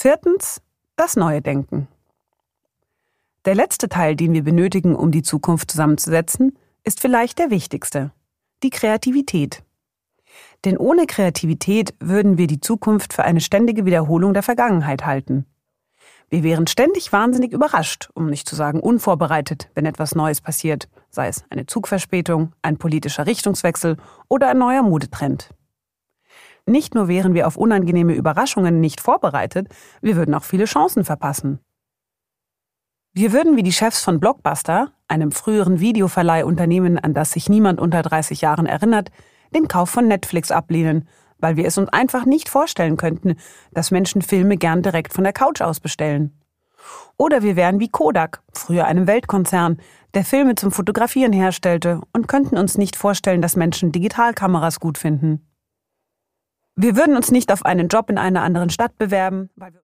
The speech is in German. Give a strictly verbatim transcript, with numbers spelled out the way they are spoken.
Viertens, das neue Denken. Der letzte Teil, den wir benötigen, um die Zukunft zusammenzusetzen, ist vielleicht der wichtigste: die Kreativität. Denn ohne Kreativität würden wir die Zukunft für eine ständige Wiederholung der Vergangenheit halten. Wir wären ständig wahnsinnig überrascht, um nicht zu sagen unvorbereitet, wenn etwas Neues passiert, sei es eine Zugverspätung, ein politischer Richtungswechsel oder ein neuer Modetrend. Nicht nur wären wir auf unangenehme Überraschungen nicht vorbereitet, wir würden auch viele Chancen verpassen. Wir würden wie die Chefs von Blockbuster, einem früheren Videoverleihunternehmen, an das sich niemand unter dreißig Jahren erinnert, den Kauf von Netflix ablehnen, weil wir es uns einfach nicht vorstellen könnten, dass Menschen Filme gern direkt von der Couch aus bestellen. Oder wir wären wie Kodak, früher einem Weltkonzern, der Filme zum Fotografieren herstellte, und könnten uns nicht vorstellen, dass Menschen Digitalkameras gut finden. Wir würden uns nicht auf einen Job in einer anderen Stadt bewerben, weil wir